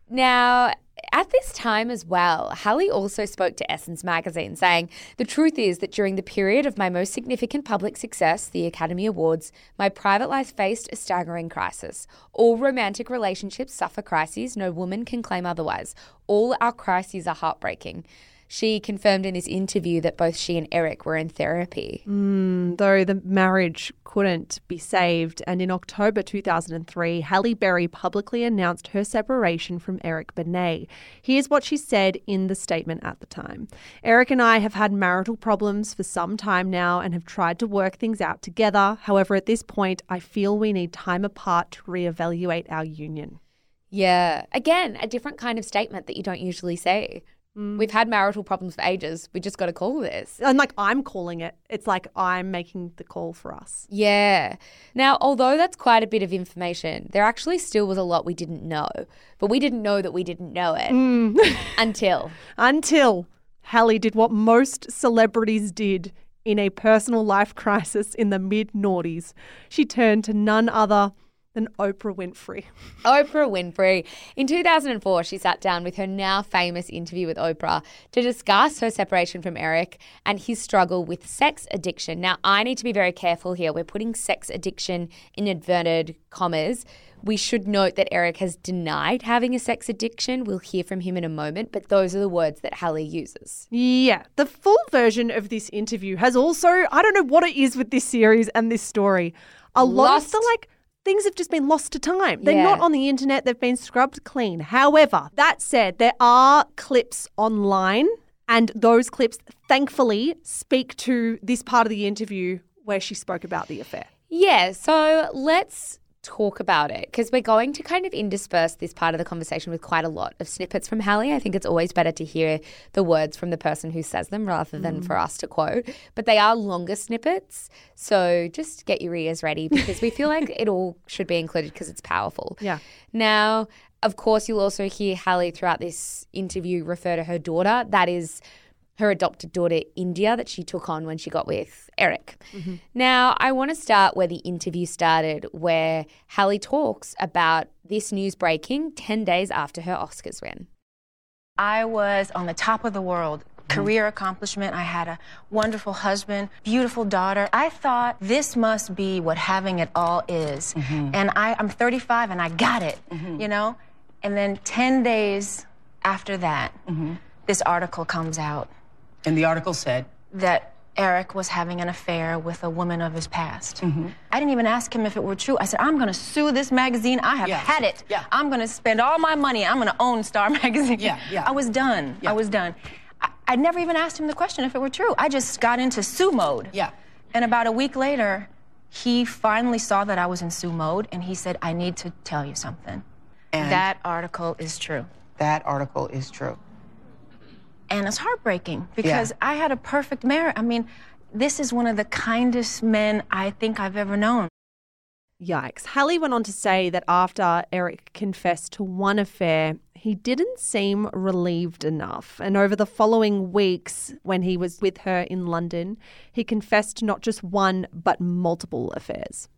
Speaker 3: Now, at this time as well, Halle also spoke to Essence magazine saying, "The truth is that during the period of my most significant public success, the Academy Awards, my private life faced a staggering crisis. All romantic relationships suffer crises. No woman can claim otherwise. All our crises are heartbreaking." She confirmed in this interview that both she and Eric were in therapy.
Speaker 1: Mm, though the marriage couldn't be saved. And in October two thousand three, Halle Berry publicly announced her separation from Eric Benet. Here's what she said in the statement at the time. "Eric and I have had marital problems for some time now and have tried to work things out together. However, at this point, I feel we need time apart to reevaluate our union."
Speaker 3: Yeah. Again, a different kind of statement that you don't usually say. We've had marital problems for ages. We just got to call this.
Speaker 1: And like I'm calling it. It's like I'm making the call for us.
Speaker 3: Yeah. Now, although that's quite a bit of information, there actually still was a lot we didn't know. But we didn't know that we didn't know it until.
Speaker 1: Until Hallie did what most celebrities did in a personal life crisis in the mid-noughties. She turned to none other than Oprah Winfrey.
Speaker 3: Oprah Winfrey. In two thousand four, she sat down with her now famous Interview with Oprah to discuss her separation from Eric and his struggle with sex addiction. Now, I need to be very careful here. We're putting sex addiction in inverted commas. We should note that Eric has denied having a sex addiction. We'll hear from him in a moment, but those are the words that Hallie uses.
Speaker 1: Yeah, the full version of this interview has also, I don't know what it is with this series and this story. A lot
Speaker 3: Lost.
Speaker 1: of the like things have just been lost to time. They're
Speaker 3: Yeah.
Speaker 1: not on the internet. They've been scrubbed clean. However, that said, there are clips online and those clips, thankfully, speak to this part of the interview where she spoke about the affair.
Speaker 3: Yeah, so let's talk about it because we're going to kind of intersperse this part of the conversation with quite a lot of snippets from Hallie. I think it's always better to hear the words from the person who says them rather than for us to quote. But they are longer snippets, so just get your ears ready because we feel like it all should be included because it's powerful.
Speaker 1: Yeah.
Speaker 3: Now, of course, you'll also hear Hallie throughout this interview refer to her daughter. That is her adopted daughter, India, that she took on when she got with Eric. Mm-hmm. Now, I want to start where the interview started, where Hallie talks about this news breaking ten days after her Oscars win.
Speaker 8: I was on the top of the world. Career accomplishment. I had a wonderful husband, beautiful daughter. I thought this must be what having it all is.
Speaker 7: Mm-hmm.
Speaker 8: And I, I'm thirty-five and I got it,
Speaker 7: Mm-hmm.
Speaker 8: you know? And then ten days after that,
Speaker 7: Mm-hmm.
Speaker 8: this article comes out
Speaker 7: And the article said,
Speaker 8: that Eric was having an affair with a woman of his past.
Speaker 7: Mm-hmm.
Speaker 8: I didn't even ask him if it were true. I said, I'm going to sue this magazine. I have
Speaker 7: Yeah.
Speaker 8: had it.
Speaker 7: Yeah.
Speaker 8: I'm going to spend all my money. I'm going to own Star Magazine.
Speaker 7: Yeah, yeah.
Speaker 8: I was done.
Speaker 7: Yeah.
Speaker 8: I was done. I, I never even asked him the question if it were true. I just got into sue mode.
Speaker 7: Yeah.
Speaker 8: And about a week later, he finally saw that I was in sue mode, and he said, I need to tell you something.
Speaker 7: And
Speaker 8: that article is true.
Speaker 7: that article is true.
Speaker 8: And it's heartbreaking because
Speaker 7: Yeah.
Speaker 8: I had a perfect marriage. I mean, this is one of the kindest men I think I've ever known.
Speaker 1: Yikes. Hallie went on to say that after Eric confessed to one affair, he didn't seem relieved enough. And over the following weeks, when he was with her in London, he confessed to not just one, but multiple affairs.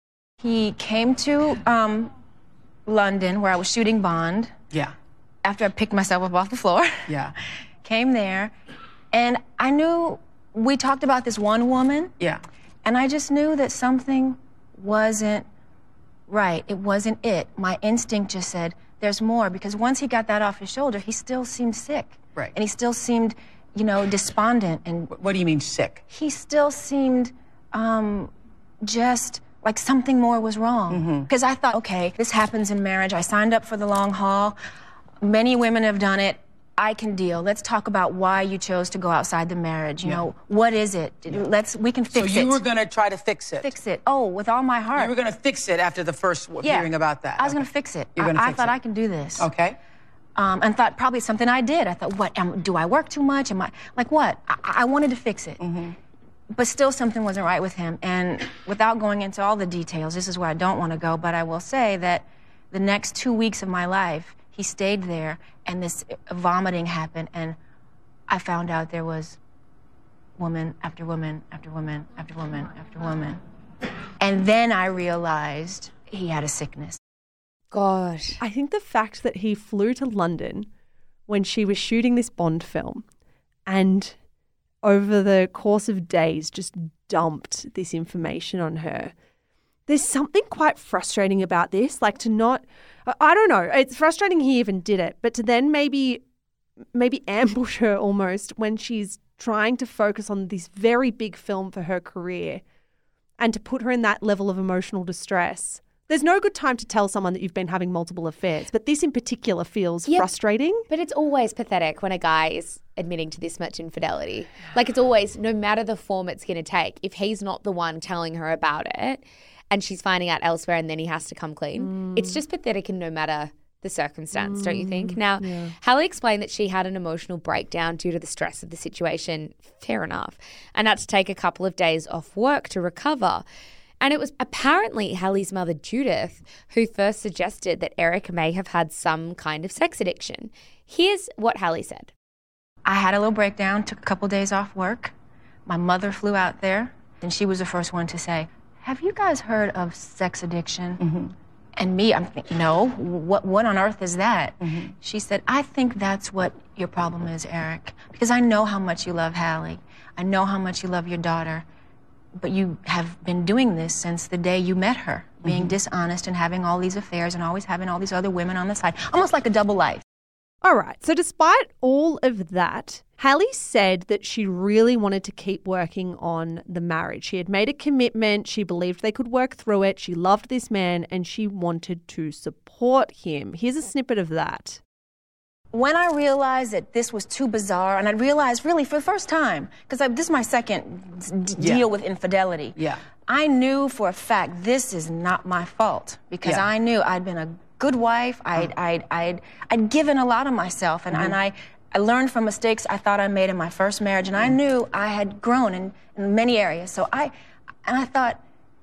Speaker 8: He came to um, London where I was shooting Bond
Speaker 7: Yeah.
Speaker 8: after I picked myself up off the floor.
Speaker 7: Yeah.
Speaker 8: Came there, and I knew we talked about this one woman,
Speaker 7: Yeah.
Speaker 8: and I just knew that something wasn't right. It wasn't it. My instinct just said, there's more, because once he got that off his shoulder, he still seemed sick.
Speaker 7: Right.
Speaker 8: And he still seemed, you know, despondent, and
Speaker 7: What do you mean sick?
Speaker 8: he still seemed um, just like something more was wrong. Because I thought, okay, this happens in marriage. I signed up for the long haul. Many women have done it. I can deal. Let's talk about why you chose to go outside the marriage. You
Speaker 7: Yeah.
Speaker 8: know, what is it? Let's, we can
Speaker 7: So
Speaker 8: fix
Speaker 7: you
Speaker 8: it.
Speaker 7: were going to try to fix it.
Speaker 8: Fix it. Oh, with all my heart.
Speaker 7: You were going to fix it after the first w-
Speaker 8: yeah.
Speaker 7: hearing about that.
Speaker 8: I was
Speaker 7: Okay.
Speaker 8: going to fix it.
Speaker 7: You're
Speaker 8: I,
Speaker 7: gonna
Speaker 8: I
Speaker 7: fix
Speaker 8: thought
Speaker 7: it.
Speaker 8: I can do this.
Speaker 7: Okay.
Speaker 8: Um, and thought probably something I did. I thought, what, am, do I work too much? Am I, like what? I, I wanted to fix it.
Speaker 7: Mm-hmm.
Speaker 8: But still something wasn't right with him. And without going into all the details, this is where I don't want to go, but I will say that the next two weeks of my life, he stayed there, and this vomiting happened, and I found out there was woman after woman after woman after woman after woman. And then I realized he had a sickness.
Speaker 3: God.
Speaker 1: I think the fact that he flew to London when she was shooting this Bond film and over the course of days just dumped this information on her. There's something quite frustrating about this, like to not, I don't know, it's frustrating he even did it, but to then maybe maybe ambush her almost when she's trying to focus on this very big film for her career and to put her in that level of emotional distress. There's no good time to tell someone that you've been having multiple affairs, but this in particular feels
Speaker 3: Yep.
Speaker 1: frustrating.
Speaker 3: But it's always pathetic when a guy is admitting to this much infidelity. Like it's always, no matter the form it's going to take, if he's not the one telling her about it and she's finding out elsewhere and then he has to come clean,
Speaker 1: Mm.
Speaker 3: it's just pathetic in no matter the circumstance, don't you think? Now, yeah. Hallie explained that she had an emotional breakdown due to the stress of the situation. Fair enough. And had to take a couple of days off work to recover. And it was apparently Hallie's mother, Judith, who first suggested that Eric may have had some kind of sex addiction. Here's what Hallie said.
Speaker 8: I had a little breakdown, took a couple days off work. My mother flew out there, and she was the first one to say, have you guys heard of sex addiction? Mm-hmm. And me, I'm thinking, no, what, what on earth is that? Mm-hmm. She said, I think that's what your problem is, Eric, because I know how much you love Hallie. I know how much you love your daughter. But you have been doing this since the day you met her, being mm-hmm. dishonest and having all these affairs and always having all these other women on the side, almost like a double life.
Speaker 1: All right. So despite all of that, Hallie said that she really wanted to keep working on the marriage. She had made a commitment. She believed they could work through it. She loved this man and she wanted to support him. Here's a snippet of that.
Speaker 8: When I realized that this was too bizarre, and I realized really for the first time, because this is my second d-
Speaker 7: yeah.
Speaker 8: deal with infidelity,
Speaker 7: yeah.
Speaker 8: I knew for a fact this is not my fault, because
Speaker 7: yeah.
Speaker 8: I knew I'd been a good wife, I'd, mm. I'd, I'd, I'd given a lot of myself, and, mm-hmm. and I, I learned from mistakes I thought I made in my first marriage, and mm. I knew I had grown in, in many areas. So I, and I thought,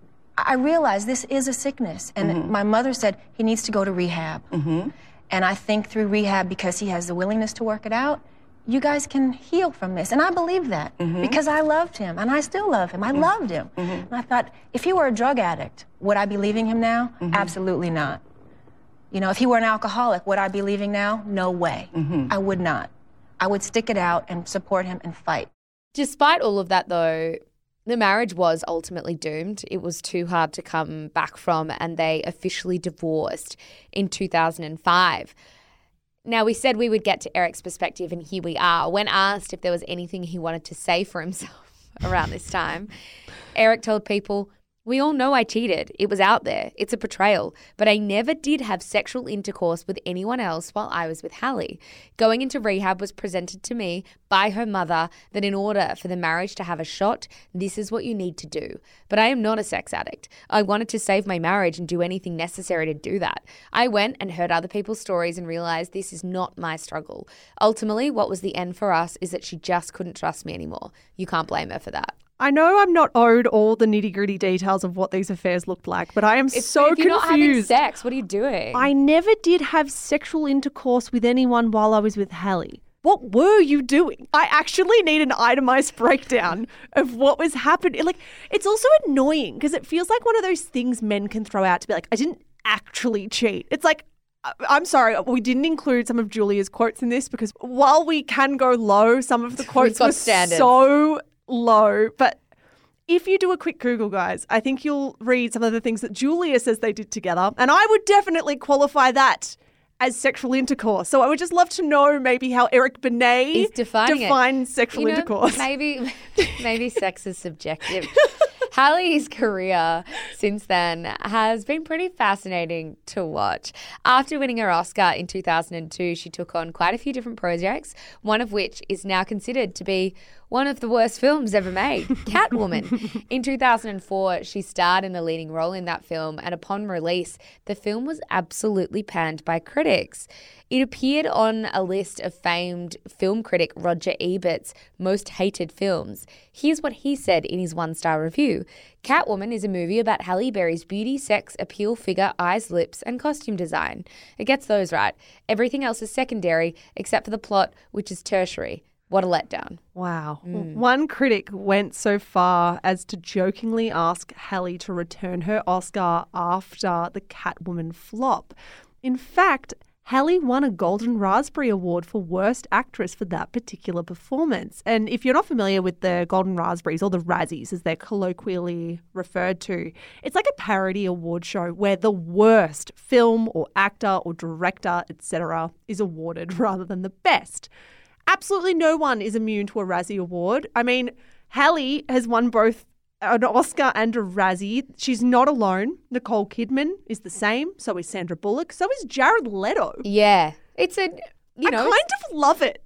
Speaker 8: I realized this is a sickness, and mm-hmm. my mother said he needs to go to rehab. Mm-hmm. And I think through rehab, because he has the willingness to work it out, you guys can heal from this. And I believe that mm-hmm. because I loved him and I still love him. I mm-hmm. loved him. Mm-hmm. And I thought, if he were a drug addict, would I be leaving him now? Mm-hmm. Absolutely not. You know, if he were an alcoholic, would I be leaving now? No way. Mm-hmm. I would not. I would stick it out and support him and fight.
Speaker 3: Despite all of that, though, the marriage was ultimately doomed. It was too hard to come back from, and they officially divorced in two thousand five. Now, we said we would get to Eric's perspective, and here we are. When asked if there was anything he wanted to say for himself around this time, Eric told People, we all know I cheated. It was out there. It's a betrayal. But I never did have sexual intercourse with anyone else while I was with Hallie. Going into rehab was presented to me by her mother that in order for the marriage to have a shot, this is what you need to do. But I am not a sex addict. I wanted to save my marriage and do anything necessary to do that. I went and heard other people's stories and realized this is not my struggle. Ultimately, what was the end for us is that she just couldn't trust me anymore. You can't blame her for that.
Speaker 1: I know I'm not owed all the nitty-gritty details of what these affairs looked like, but I am
Speaker 3: if,
Speaker 1: so
Speaker 3: if you're
Speaker 1: confused.
Speaker 3: Not having sex, what are you doing?
Speaker 1: I never did have sexual intercourse with anyone while I was with Hallie. What were you doing? I actually need an itemized breakdown of what was happening. Like, it's also annoying because it feels like one of those things men can throw out to be like, I didn't actually cheat. It's like, I'm sorry, we didn't include some of Julia's quotes in this because while we can go low, some of the quotes were
Speaker 3: standards.
Speaker 1: so low. But if you do a quick Google, guys, I think you'll read some of the things that Julia says they did together. And I would definitely qualify that as sexual intercourse. So I would just love to know maybe how Eric Benet
Speaker 3: is defining
Speaker 1: defines
Speaker 3: it.
Speaker 1: sexual
Speaker 3: you know,
Speaker 1: intercourse.
Speaker 3: Maybe, maybe sex is subjective. Hallie's career since then has been pretty fascinating to watch. After winning her Oscar in two thousand two, she took on quite a few different projects, one of which is now considered to be one of the worst films ever made, Catwoman. In two thousand four, she starred in the leading role in that film, and upon release, the film was absolutely panned by critics. It appeared on a list of famed film critic Roger Ebert's most hated films. Here's what he said in his one-star review. Catwoman is a movie about Halle Berry's beauty, sex, appeal, figure, eyes, lips, and costume design. It gets those right. Everything else is secondary, except for the plot, which is tertiary. What a letdown.
Speaker 1: Wow. Mm. One critic went so far as to jokingly ask Halle to return her Oscar after the Catwoman flop. In fact, Halle won a Golden Raspberry Award for Worst Actress for that particular performance. And if you're not familiar with the Golden Raspberries, or the Razzies as they're colloquially referred to, it's like a parody award show where the worst film or actor or director, et cetera, is awarded rather than the best. Absolutely no one is immune to a Razzie Award. I mean, Halle has won both an Oscar and a Razzie. She's not alone. Nicole Kidman is the same. So is Sandra Bullock. So is Jared Leto.
Speaker 3: Yeah. It's a, you know.
Speaker 1: I kind of love it.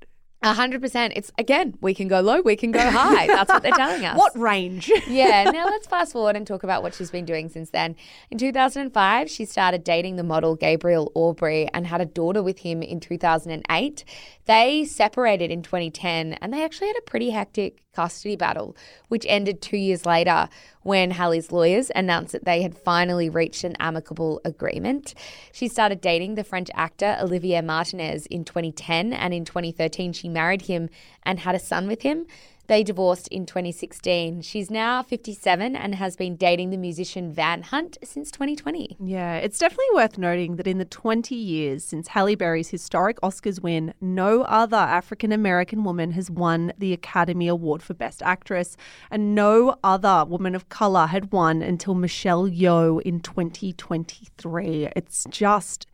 Speaker 3: A hundred percent. It's again, we can go low, we can go high. That's what they're telling us.
Speaker 1: What range?
Speaker 3: Yeah. Now let's fast forward and talk about what she's been doing since then. In two thousand five, she started dating the model Gabriel Aubrey and had a daughter with him in two thousand eight. They separated in twenty ten and they actually had a pretty hectic custody battle, which ended two years later when Halle's lawyers announced that they had finally reached an amicable agreement. She started dating the French actor Olivier Martinez in twenty ten, and in twenty thirteen she married him and had a son with him. They divorced in twenty sixteen. She's now fifty-seven and has been dating the musician Van Hunt since twenty twenty.
Speaker 1: Yeah, it's definitely worth noting that in the twenty years since Halle Berry's historic Oscars win, no other African-American woman has won the Academy Award for Best Actress, and no other woman of colour had won until Michelle Yeoh in twenty twenty-three. It's just,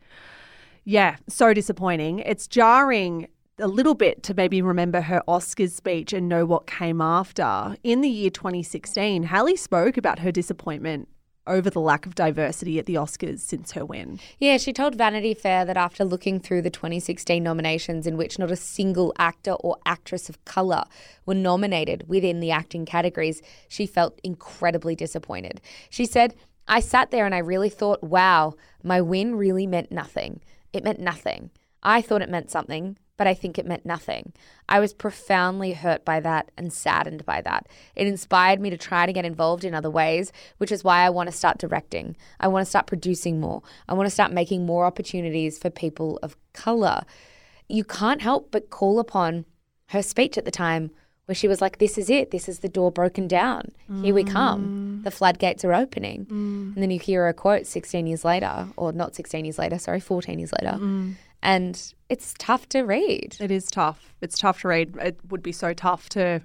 Speaker 1: yeah, so disappointing. It's jarring a little bit to maybe remember her Oscars speech and know what came after. In the year twenty sixteen, Halle spoke about her disappointment over the lack of diversity at the Oscars since her win.
Speaker 3: Yeah, she told Vanity Fair that after looking through the twenty sixteen nominations in which not a single actor or actress of colour were nominated within the acting categories, she felt incredibly disappointed. She said, "I sat there and I really thought, wow, my win really meant nothing. It meant nothing. I thought it meant something, but I think it meant nothing. I was profoundly hurt by that and saddened by that. It inspired me to try to get involved in other ways, which is why I want to start directing. I want to start producing more. I want to start making more opportunities for people of colour." You can't help but call upon her speech at the time where she was like, this is it. This is the door broken down. Here we come. The floodgates are opening. Mm. And then you hear her quote sixteen years later, or not sixteen years later, sorry, fourteen years later. Mm. And it's tough to read.
Speaker 1: It is tough. It's tough to read. It would be so tough to,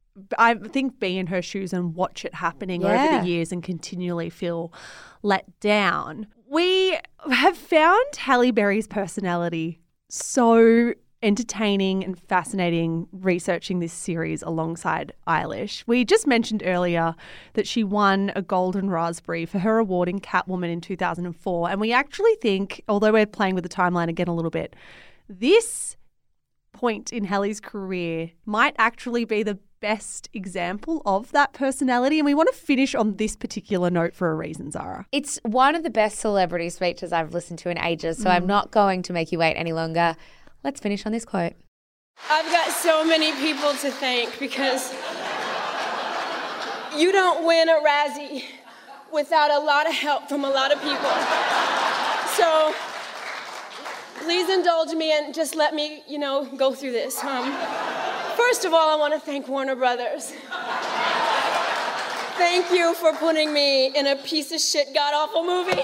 Speaker 1: I think, be in her shoes and watch it happening
Speaker 3: Yeah.
Speaker 1: over the years and continually feel let down. We have found Halle Berry's personality so entertaining and fascinating researching this series alongside Eilish. We just mentioned earlier that she won a Golden Raspberry for her award in Catwoman in two thousand four. And we actually think, although we're playing with the timeline again a little bit, this point in Halle's career might actually be the best example of that personality. And we want to finish on this particular note for a reason, Zara.
Speaker 3: It's one of the best celebrity speeches I've listened to in ages, so mm. I'm not going to make you wait any longer. Let's finish on this quote.
Speaker 9: I've got so many people to thank because you don't win a Razzie without a lot of help from a lot of people. So please indulge me and just let me, you know, go through this. Um, first of all, I want to thank Warner Brothers. Thank you for putting me in a piece of shit, god-awful movie.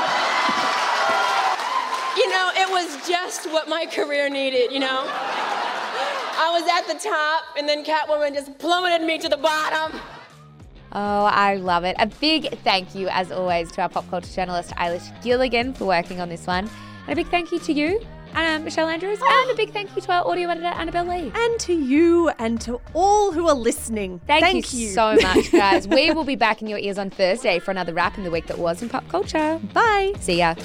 Speaker 9: You know, it was just what my career needed, you know? I was at the top, and then Catwoman just plummeted me to the bottom.
Speaker 3: Oh, I love it. A big thank you, as always, to our pop culture journalist, Eilish Gilligan, for working on this one. And a big thank you to you, um, Michelle Andrews, and a big thank you to our audio editor, Annabelle Lee.
Speaker 1: And to you and to all who are listening.
Speaker 3: Thank,
Speaker 1: thank
Speaker 3: you,
Speaker 1: you
Speaker 3: so much, guys. We will be back in your ears on Thursday for another wrap in the week that was in pop culture.
Speaker 1: Bye.
Speaker 3: See ya.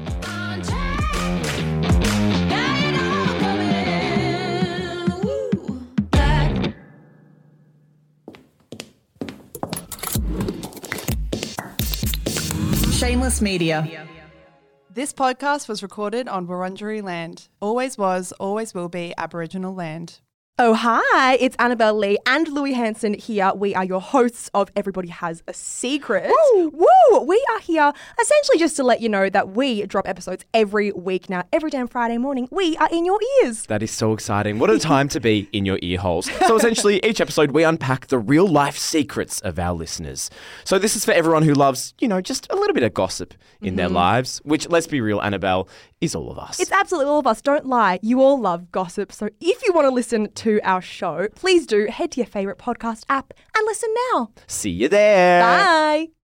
Speaker 10: Shameless Media. This podcast was recorded on Wurundjeri land. Always was, always will be Aboriginal land.
Speaker 11: Oh, hi, it's Annabelle Lee and Louis Hanson here. We are your hosts of Everybody Has a Secret. Woo! Woo! We are here essentially just to let you know that we drop episodes every week now. Every damn Friday morning, we are in your ears.
Speaker 12: That is so exciting. What a time to be in your ear holes. So essentially, each episode we unpack the real life secrets of our listeners. So this is for everyone who loves, you know, just a little bit of gossip in mm-hmm. their lives, which, let's be real, Annabelle, is all of us.
Speaker 11: It's absolutely all of us. Don't lie. You all love gossip. So if you want to listen to our show, please do head to your favourite podcast app and listen now.
Speaker 12: See you there.
Speaker 11: Bye.